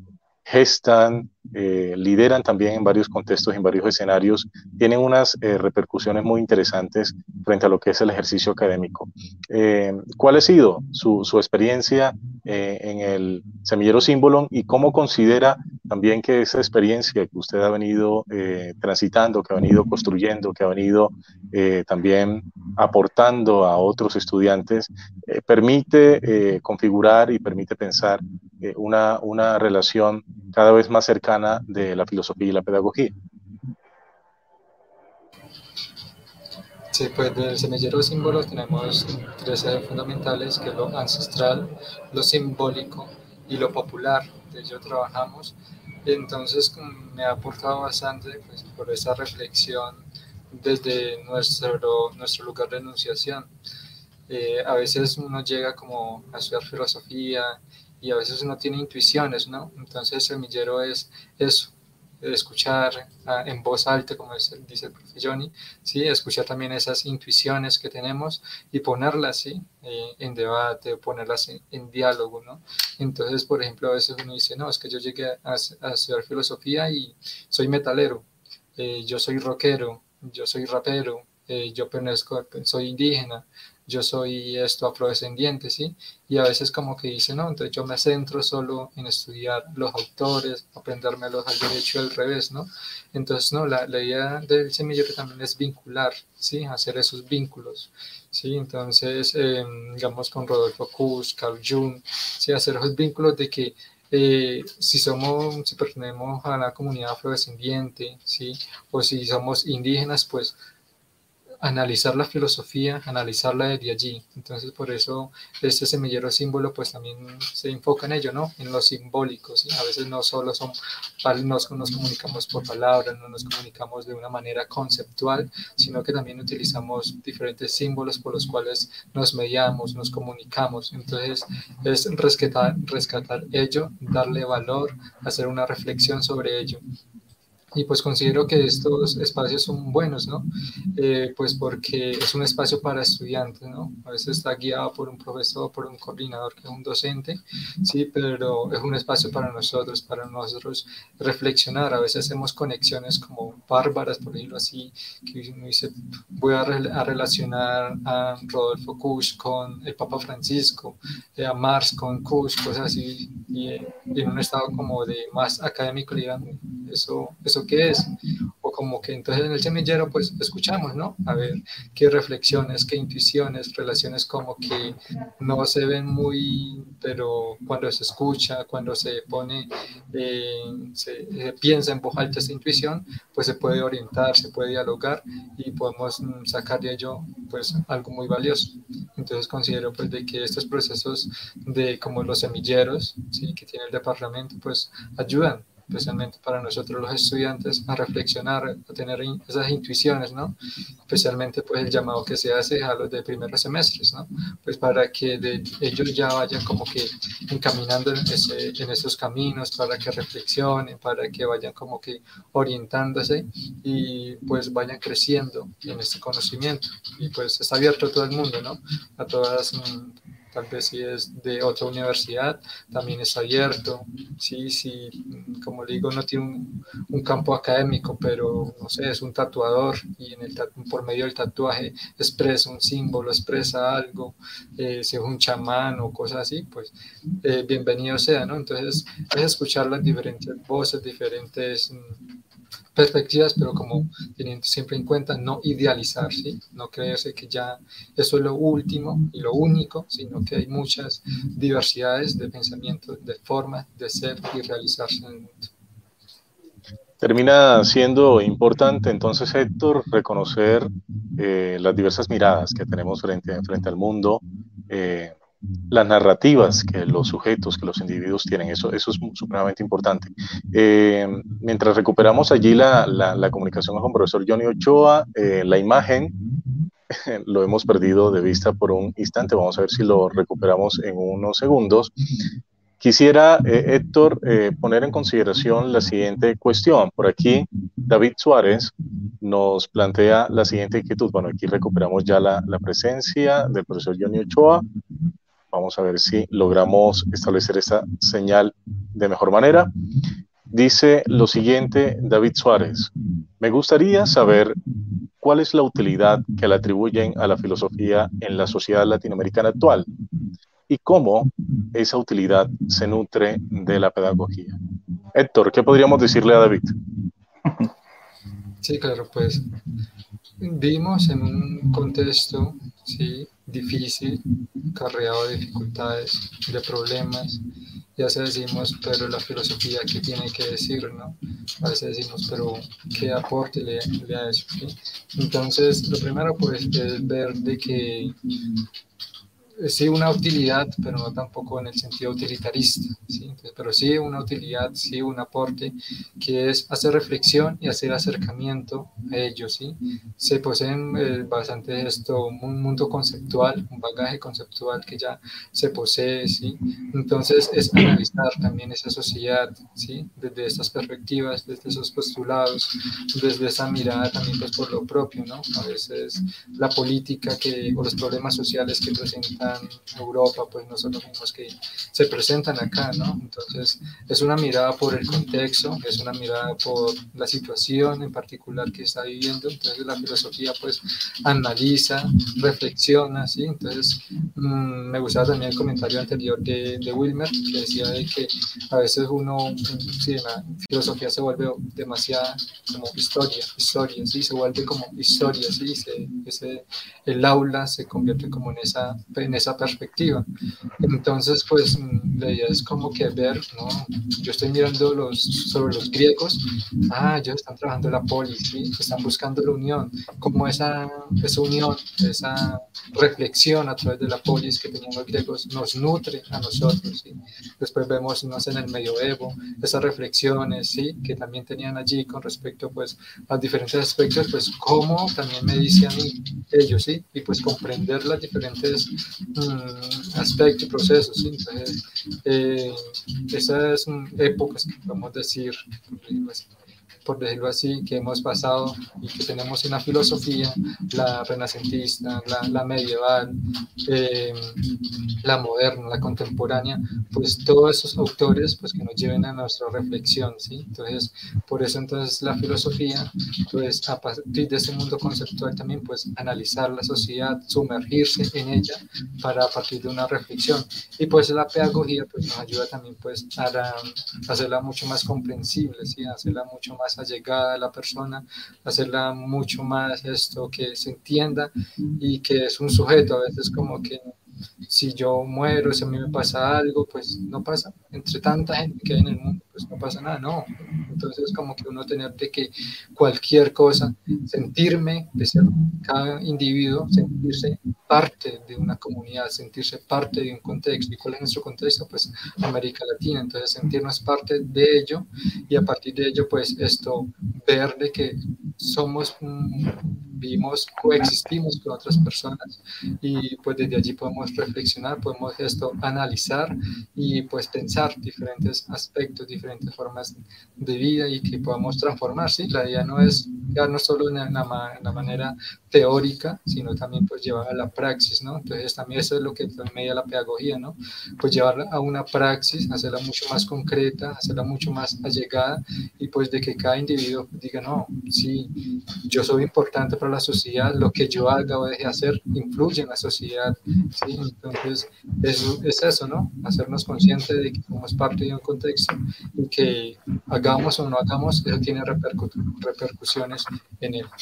gestan, eh, lideran también en varios contextos, en varios escenarios, tienen unas eh, repercusiones muy interesantes frente a lo que es el ejercicio académico. Eh, ¿Cuál ha sido su, su experiencia eh, en el semillero Símbolon y cómo considera también que esa experiencia que usted ha venido eh, transitando, que ha venido construyendo, que ha venido eh, también aportando a otros estudiantes, eh, permite eh, configurar y permite pensar eh, una, una relación cada vez más cercana de la filosofía y la pedagogía? Sí, pues del semillero de símbolos tenemos tres ejes fundamentales, que es lo ancestral, lo simbólico y lo popular. De ello trabajamos. Entonces me ha aportado bastante pues, por esa reflexión desde nuestro, nuestro lugar de enunciación. Eh, a veces uno llega como a estudiar filosofía y a veces uno tiene intuiciones, ¿no? Entonces el semillero es eso, escuchar uh, en voz alta, como es, dice el profe Johnny, ¿sí? Escuchar también esas intuiciones que tenemos y ponerlas, ¿sí? eh, en debate, ponerlas en, en diálogo, ¿no? Entonces, por ejemplo, a veces uno dice, no, es que yo llegué a, a estudiar filosofía y soy metalero, eh, yo soy rockero, yo soy rapero, eh, yo pertenezco, soy indígena, yo soy esto afrodescendiente, ¿sí? Y a veces como que dice, no, entonces yo me centro solo en estudiar los autores, aprendérmelos al derecho y al revés, ¿no? Entonces, no, la, la idea del semillero también es vincular, ¿sí? Hacer esos vínculos, ¿sí? Entonces, eh, digamos con Rodolfo Kusch, Carl Jung, ¿sí? Hacer esos vínculos de que eh, si somos, si pertenecemos a la comunidad afrodescendiente, ¿sí? O si somos indígenas, pues analizar la filosofía, analizarla desde allí. Entonces, por eso este semillero símbolo pues también se enfoca en ello, ¿no? En lo simbólico, ¿sí? A veces no solo son, nos, nos comunicamos por palabras, no nos comunicamos de una manera conceptual, sino que también utilizamos diferentes símbolos por los cuales nos mediamos, nos comunicamos. Entonces, es rescatar, rescatar ello, darle valor, hacer una reflexión sobre ello. Y pues considero que estos espacios son buenos, ¿no? Eh, pues porque es un espacio para estudiantes, ¿no? A veces está guiado por un profesor, por un coordinador que es un docente, sí, pero es un espacio para nosotros, para nosotros reflexionar. A veces hacemos conexiones como bárbaras, por decirlo así, que uno dice, voy a, re a relacionar a Rodolfo Kusch con el Papa Francisco, eh, a Marx con Kusch, cosas así, y, y en un estado como de más académico, digamos, eso, eso qué es, o como que entonces en el semillero pues escuchamos, ¿no? A ver qué reflexiones, qué intuiciones, relaciones como que no se ven muy, pero cuando se escucha, cuando se pone, eh, se, se piensa en voz alta esta intuición, pues se puede orientar, se puede dialogar y podemos mm, sacar de ello pues algo muy valioso. Entonces considero pues de que estos procesos de como los semilleros, ¿sí? Que tiene el departamento pues ayudan especialmente para nosotros los estudiantes, a reflexionar, a tener esas intuiciones, ¿no? Especialmente pues el llamado que se hace a los de primeros semestres, ¿no? Pues para que de, ellos ya vayan como que encaminando en, ese, en esos caminos, para que reflexionen, para que vayan como que orientándose y pues vayan creciendo en este conocimiento. Y pues está abierto a todo el mundo, ¿no? A todas... Tal vez si es de otra universidad, también está abierto. Sí, sí, como le digo, no tiene un, un campo académico, pero no sé, es un tatuador y en el, por medio del tatuaje expresa un símbolo, expresa algo, eh, si es un chamán o cosas así, pues eh, bienvenido sea, ¿no? Entonces, es escuchar las diferentes voces, diferentes perspectivas, pero como teniendo siempre en cuenta no idealizar, ¿sí? No creerse que ya eso es lo último y lo único, sino que hay muchas diversidades de pensamiento, de formas de ser y realizarse en el mundo. Termina siendo importante entonces, Héctor, reconocer eh, las diversas miradas que tenemos frente, frente al mundo, eh, las narrativas que los sujetos, que los individuos tienen, eso, eso es supremamente importante. Eh, mientras recuperamos allí la, la, la comunicación con el profesor Johnny Ochoa, eh, la imagen lo hemos perdido de vista por un instante, vamos a ver si lo recuperamos en unos segundos. Quisiera, eh, Héctor, eh, poner en consideración la siguiente cuestión. Por aquí, David Suárez nos plantea la siguiente inquietud. Bueno, aquí recuperamos ya la, la presencia del profesor Johnny Ochoa. Vamos a ver si logramos establecer esta señal de mejor manera. Dice lo siguiente David Suárez: me gustaría saber cuál es la utilidad que le atribuyen a la filosofía en la sociedad latinoamericana actual y cómo esa utilidad se nutre de la pedagogía. Héctor, ¿qué podríamos decirle a David? Sí, claro, pues vivimos en un contexto, sí, difícil, cargado de dificultades, de problemas, y a veces decimos, pero la filosofía, ¿qué tiene que decir, no? A veces decimos, pero ¿qué aporte le, le da eso? ¿Sí? Entonces, lo primero, pues, es ver de que sí una utilidad, pero no tampoco en el sentido utilitarista, ¿sí? Entonces, pero sí una utilidad, sí un aporte, que es hacer reflexión y hacer acercamiento a ellos, ¿sí? Se poseen eh, bastante esto, un mundo conceptual, un bagaje conceptual que ya se posee, ¿sí? Entonces es analizar también esa sociedad, ¿sí? Desde estas perspectivas, desde esos postulados, desde esa mirada también pues por lo propio, ¿no? A veces la política que, o los problemas sociales que presentan Europa, pues no son los mismos que se presentan acá, ¿no? Entonces es una mirada por el contexto, es una mirada por la situación en particular que está viviendo. Entonces la filosofía pues analiza, reflexiona, ¿sí? Entonces mmm, me gustaba también el comentario anterior de, de Wilmer, que decía de que a veces uno, sí, en la filosofía se vuelve demasiada como historia, historia, ¿sí? Se vuelve como historia, ¿sí? Se, ese, el aula se convierte como en esa, en en esa perspectiva. Entonces, pues la idea es como que ver, ¿no? Yo estoy mirando los, sobre los griegos, ah, ellos están trabajando la polis, ¿sí? Están buscando la unión, como esa, esa unión, esa reflexión a través de la polis que tenían los griegos nos nutre a nosotros, ¿sí? Después vemos, no sé, en el medioevo, esas reflexiones, ¿sí? Que también tenían allí con respecto, pues, a diferentes aspectos, pues, cómo también me dice a mí ellos, ¿sí? Y pues comprender los diferentes mmm, aspectos y procesos, ¿sí? Entonces, eh, esas mm, épocas que podemos decir, por decirlo así, que hemos pasado y que tenemos una filosofía, la renacentista, la, la medieval, eh, la moderna, la contemporánea, pues todos esos autores pues que nos lleven a nuestra reflexión, ¿sí? Entonces, por eso entonces la filosofía, pues a partir de ese mundo conceptual también pues analizar la sociedad, sumergirse en ella para a partir de una reflexión. Y pues la pedagogía pues nos ayuda también pues a, la, a hacerla mucho más comprensible, ¿sí? A hacerla mucho más allegada a la persona, hacerla mucho más esto que se entienda y que es un sujeto, a veces como que si yo muero, si a mí me pasa algo, pues no pasa, entre tanta gente que hay en el mundo, pues no pasa nada, no. Entonces como que uno tener de que cualquier cosa, sentirme, de ser cada individuo, sentirse parte de una comunidad, sentirse parte de un contexto. ¿Y cuál es nuestro contexto? Pues América Latina, entonces sentirnos parte de ello y a partir de ello, pues esto, ver de que somos, vivimos, coexistimos con otras personas y pues desde allí podemos reflexionar, podemos esto analizar y pues pensar diferentes aspectos, diferentes formas de vida y que podamos transformar, ¿sí? La idea no es quedarnos solo en la, en la, en la manera teórica, sino también pues llevar a la praxis, ¿no? Entonces también eso es lo que media la pedagogía, ¿no? Pues llevarla a una praxis, hacerla mucho más concreta, hacerla mucho más allegada y pues de que cada individuo diga, no, sí, yo soy importante para la sociedad, lo que yo haga o deje de hacer influye en la sociedad, ¿sí? Entonces es, es eso, ¿no? Hacernos conscientes de que somos parte de un contexto y que hagamos o no hagamos, eso tiene repercu repercusiones en él.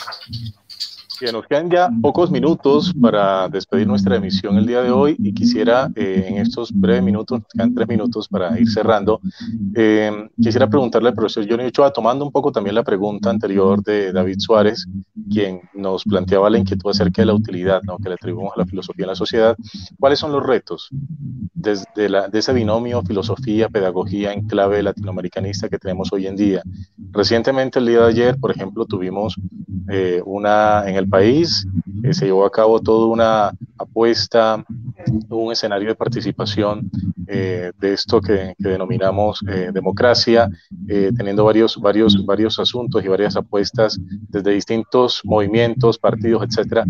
Bien, nos quedan ya pocos minutos para despedir nuestra emisión el día de hoy y quisiera eh, en estos breves minutos, nos quedan tres minutos para ir cerrando, eh, quisiera preguntarle al profesor Johnny Ochoa, tomando un poco también la pregunta anterior de David Suárez, quien nos planteaba la inquietud acerca de la utilidad, ¿no?, que le atribuimos a la filosofía en la sociedad. ¿Cuáles son los retos desde la, de ese binomio filosofía, pedagogía en clave latinoamericanista que tenemos hoy en día? Recientemente, el día de ayer, por ejemplo, tuvimos eh, una en el país, eh, se llevó a cabo toda una apuesta, un escenario de participación eh, de esto que, que denominamos eh, democracia, eh, teniendo varios, varios, varios asuntos y varias apuestas desde distintos movimientos, partidos, etcétera.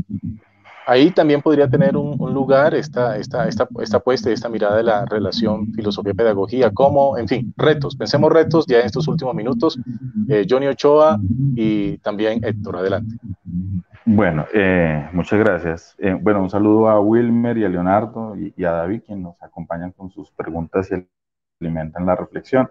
Ahí también podría tener un, un lugar esta, esta, esta, esta apuesta y esta mirada de la relación filosofía-pedagogía, como, en fin, retos. Pensemos retos ya en estos últimos minutos. Eh, Johnny Ochoa y también Héctor, adelante. Bueno, eh, muchas gracias. Eh, bueno, un saludo a Wilmer y a Leonardo y, y a David, quienes nos acompañan con sus preguntas y alimentan la reflexión.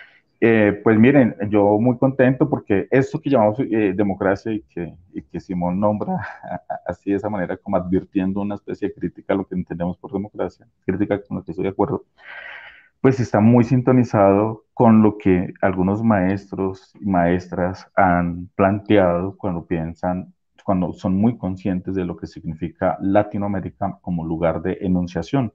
Eh, pues miren, yo muy contento porque esto que llamamos eh, democracia y que, y que Simón nombra así de esa manera, como advirtiendo una especie de crítica a lo que entendemos por democracia, crítica con la que estoy de acuerdo, pues está muy sintonizado con lo que algunos maestros y maestras han planteado cuando piensan, cuando son muy conscientes de lo que significa Latinoamérica como lugar de enunciación.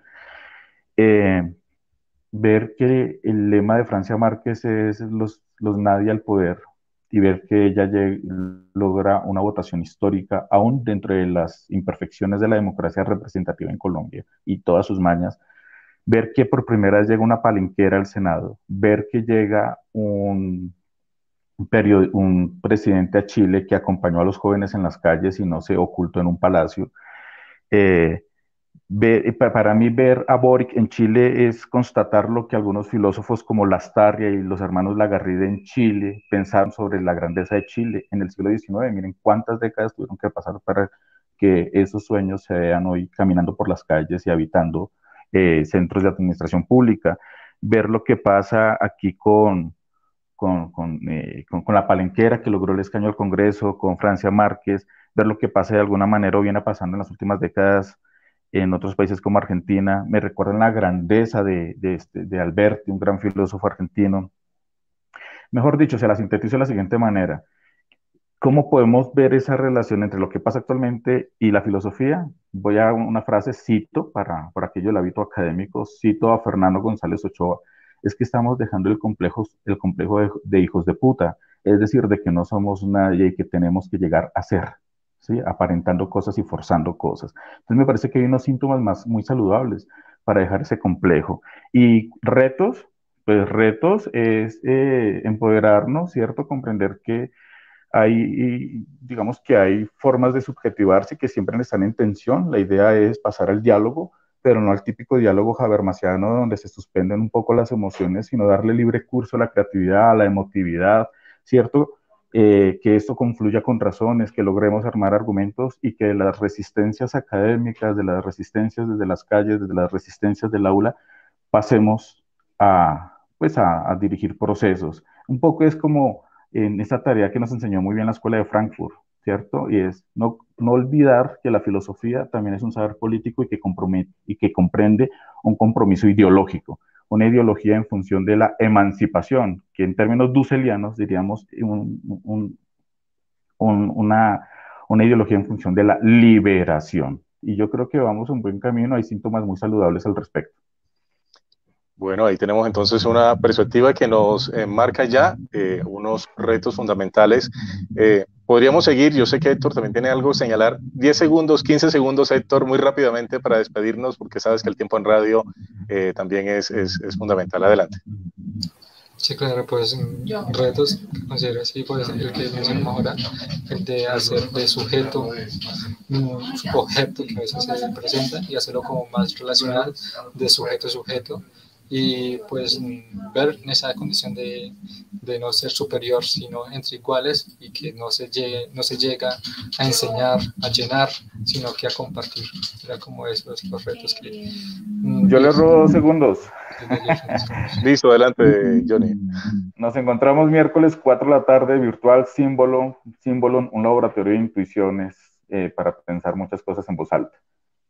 Eh, ver que el lema de Francia Márquez es los, los nadie al poder y ver que ella llegue, logra una votación histórica, aún dentro de las imperfecciones de la democracia representativa en Colombia y todas sus mañas, ver que por primera vez llega una palenquera al Senado, ver que llega un, un, un presidente a Chile que acompañó a los jóvenes en las calles y no se ocultó en un palacio, eh, Ver, para mí ver a Boric en Chile es constatar lo que algunos filósofos como Lastarria y los hermanos Lagarride en Chile pensaron sobre la grandeza de Chile en el siglo diecinueve. Miren cuántas décadas tuvieron que pasar para que esos sueños se vean hoy caminando por las calles y habitando eh, centros de administración pública. Ver lo que pasa aquí con, con, con, eh, con, con la palenquera que logró el escaño al Congreso, con Francia Márquez, ver lo que pasa de alguna manera o viene pasando en las últimas décadas en otros países como Argentina, me recuerdan la grandeza de, de, este, de Alberti, un gran filósofo argentino. Mejor dicho, se la sintetizo de la siguiente manera. ¿Cómo podemos ver esa relación entre lo que pasa actualmente y la filosofía? Voy a una frase, cito, para, para aquello del hábito académico, cito a Fernando González Ochoa, es que estamos dejando el complejo, el complejo de, de hijos de puta, es decir, de que no somos nadie y que tenemos que llegar a ser, ¿sí? Aparentando cosas y forzando cosas. Entonces me parece que hay unos síntomas más muy saludables para dejar ese complejo. Y retos, pues retos es eh, empoderarnos, ¿cierto? Comprender que hay, digamos que hay formas de subjetivarse que siempre están en tensión. La idea es pasar al diálogo, pero no al típico diálogo habermasiano donde se suspenden un poco las emociones, sino darle libre curso a la creatividad, a la emotividad, ¿cierto? Eh, que esto confluya con razones, que logremos armar argumentos y que las resistencias académicas, de las resistencias desde las calles, desde las resistencias del aula, pasemos a, pues a, a dirigir procesos. Un poco es como en esta tarea que nos enseñó muy bien la Escuela de Frankfurt, ¿cierto? Y es no, no olvidar que la filosofía también es un saber político y que, compromete, y que comprende un compromiso ideológico, una ideología en función de la emancipación, que en términos dusselianos diríamos un, un, un, una, una ideología en función de la liberación. Y yo creo que vamos un buen camino, hay síntomas muy saludables al respecto. Bueno, ahí tenemos entonces una perspectiva que nos eh, marca ya eh, unos retos fundamentales. Eh, podríamos seguir, yo sé que Héctor también tiene algo que señalar. diez segundos, quince segundos, Héctor, muy rápidamente para despedirnos, porque sabes que el tiempo en radio eh, también es, es, es fundamental. Adelante. Sí, claro, pues retos que considero así, pues el que mencionamos ahora, el de hacer de sujeto un objeto que a veces se presenta y hacerlo como más relacional, de sujeto a sujeto. Y pues ver esa condición de, de no ser superior, sino entre iguales, y que no se, llegue, no se llega a enseñar, a llenar, sino que a compartir. Era como esos los retos que... Yo le robo dos segundos. Listo, adelante, Johnny. Nos encontramos miércoles cuatro de la tarde, virtual, símbolo, símbolo, un laboratorio de intuiciones eh, para pensar muchas cosas en voz alta.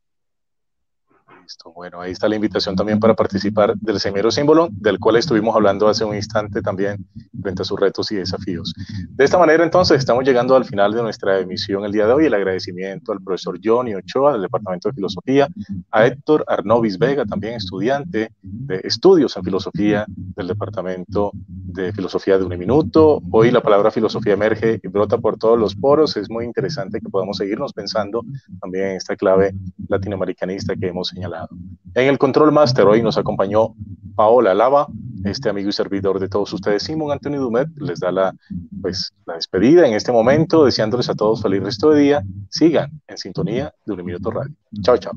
Listo. Bueno, ahí está la invitación también para participar del Semillero Símbolo, del cual estuvimos hablando hace un instante también, frente a sus retos y desafíos. De esta manera, entonces, estamos llegando al final de nuestra emisión el día de hoy. El agradecimiento al profesor Johnny Ochoa, del Departamento de Filosofía, a Héctor Arnovis Vega, también estudiante de Estudios en Filosofía del Departamento de Filosofía de Uniminuto. Hoy la palabra filosofía emerge y brota por todos los poros. Es muy interesante que podamos seguirnos pensando también en esta clave latinoamericanista que hemos señalado. En el Control Master hoy nos acompañó Paola Lava, este amigo y servidor de todos ustedes, Simón Antonio Dumet, les da la, pues, la despedida en este momento, deseándoles a todos feliz resto de día. Sigan en sintonía de Uniminuto Radio. Chao, chao.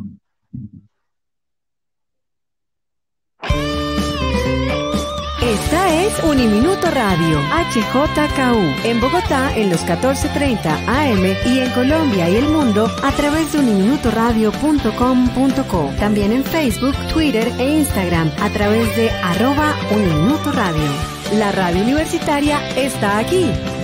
Esta es Uniminuto Radio, H J K U, en Bogotá en los catorce treinta A M y en Colombia y el mundo a través de uniminuto radio punto com punto co. También en Facebook, Twitter e Instagram a través de arroba Uniminuto Radio. La radio universitaria está aquí.